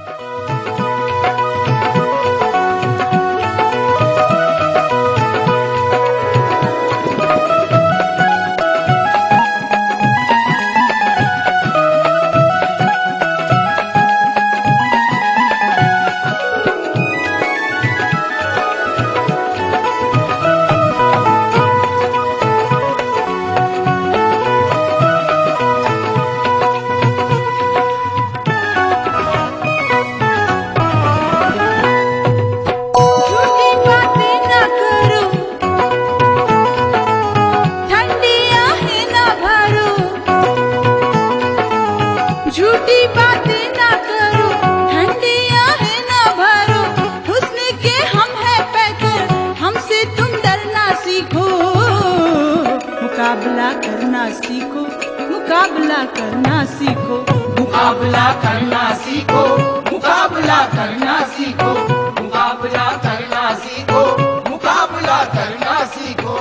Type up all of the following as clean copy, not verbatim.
झूठी बातें ना करो, ठंडी आहें ना भरो, हुस्न के हम है पैकर, हमसे तुम डरना सीखो। मुकाबला करना सीखो, मुकाबला करना सीखो, मुकाबला करना सीखो, मुकाबला करना सीखो, मुकाबला करना सीखो, मुकाबला करना सीखो।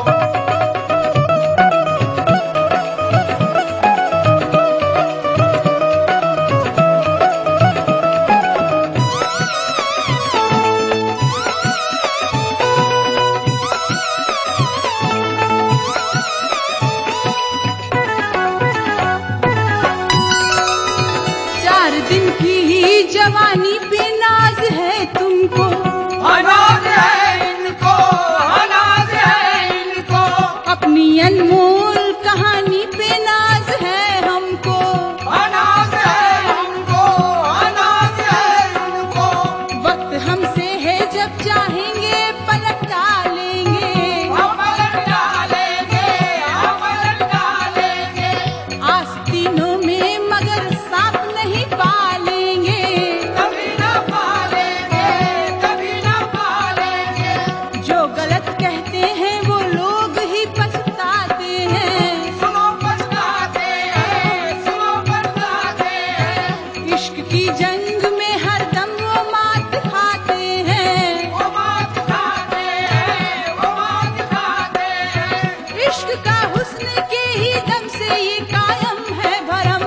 दिन की ही जवानी पे नाज है तुमको, अनाज है इनको, अनाज है इनको, अपनी अनमोल कहानी पे नाज है हमको, अनाज है हमको, अनाज है इनको। वक्त हमसे है जब चाहेंगे पलट डालेंगे, हम पलट डालेंगे, हम पलट डालेंगे। आस्तीनों में मगर सांप नहीं पालेंगे, कभी ना पालेंगे, कभी ना पालेंगे। जो गलत कहते हैं वो लोग ही पछताते हैं, सुनो पछताते हैं, सुनो पछताते हैं। इश्क की जंग में हर दम वो मात खाते हैं, वो मात खाते हैं, वो मात खाते हैं। इश्क का हुस्न के ही दम से ये कायम है भरम,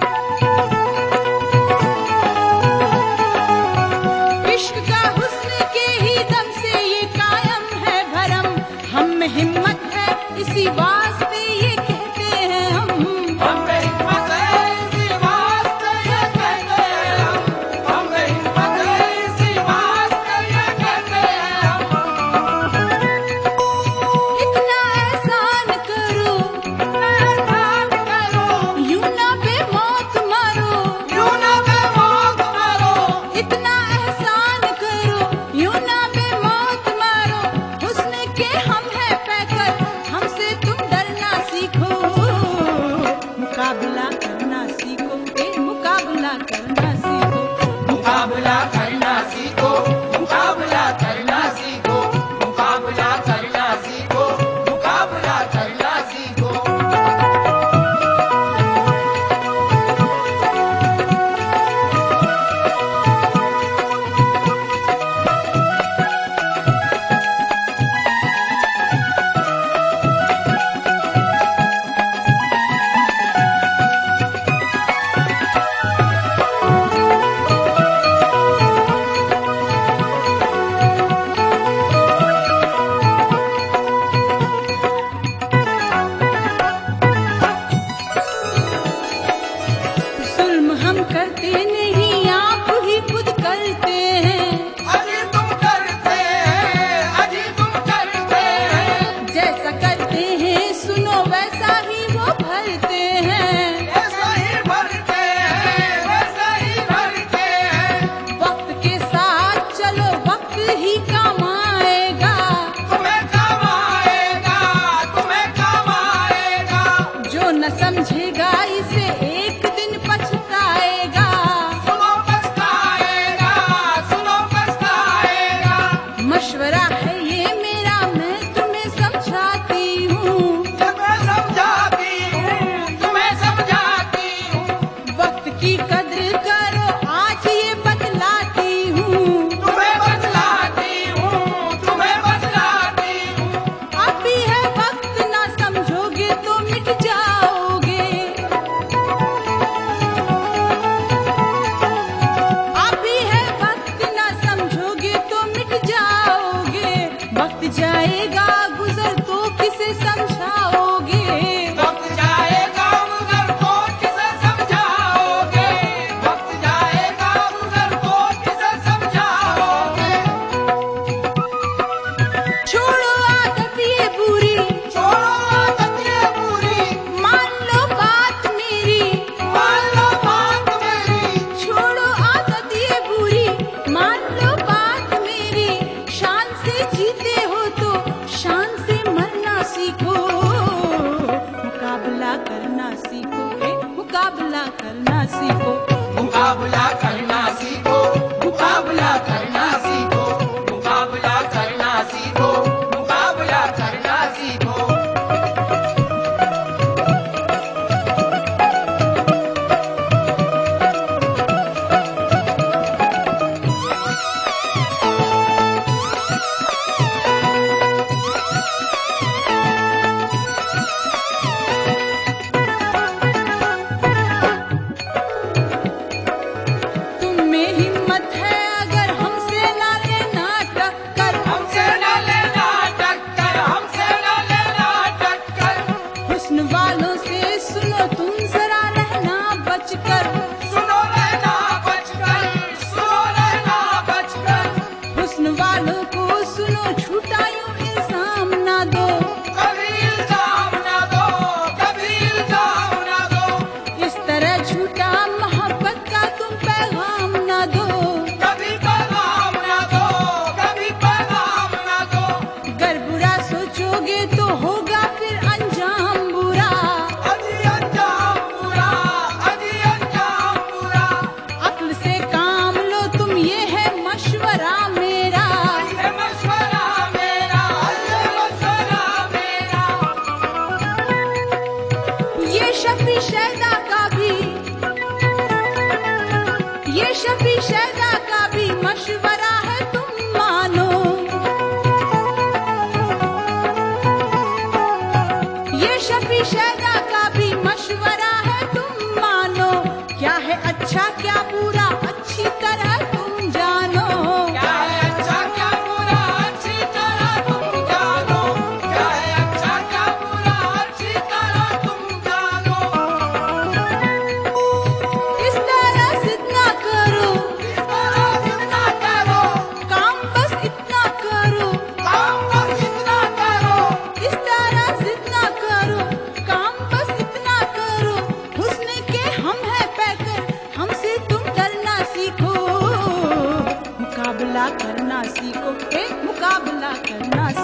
इश्क का हुस्न के ही दम से ये कायम है भरम। हम में हिम्मत है इसी वास्ते ये कहते हैं हम, हम में हिम्मत है, इसी वास्ते ये कहते हैं हम। सीखो, मुकाबला करना सीखो, मुकाबला करना सीखो, मुकाबला करना सीखो, मुकाबला करना सीखो। तुम में हिम्मत है अगर हमसे ना लेना टक्कर, हमसे न लेना टक्कर, हमसे न लेना टक्कर। हुस्न वालों से सुनो तुम जरा रहना बचकर, सुनो रहना बचकर, सुनो रहना बचकर। हुस्न वालों को सुनो झूठा यूं इल्जाम ना दो, कभी इल्जाम ना दो, कभी इल्जाम ना दो। इस तरह झूठा मोहब्बत का तुम पैगाम ना दो। कभी पैगाम ना दो, कभी पैगाम ना दो। अगर बुरा सोचोगे तो होगा फिर अंजाम बुरा, अजी अंजाम बुरा, अजी अंजाम बुरा। अक्ल से काम लो तुम, ये है मशवरा मेरा। ये मशवरा मेरा, ये मशवरा मेरा। ये शफी शहदा का भी, ये शफी शहदा का भी मशवरा है तुम मानो। ये शफी शहदा का भी मशवरा है तुम मानो। क्या है अच्छा क्या बुरा अच्छी तरह तुम जानो। क्या है अच्छा क्या बुरा अच्छी तरह तुम जानो। क्या है अच्छा क्या बुरा अच्छी तरह तुम जानो। इस तरह जिद ना करो, इस तरह जितना करो, काम बस इतना करो। काम बस इतना करो। इस तरह जिद ना करो, काम बस इतना करो। हुस्न के हम हैं पैकर, हमसे तुम डरना सीखो। मुकाबला करना सीखो, मुकाबला करना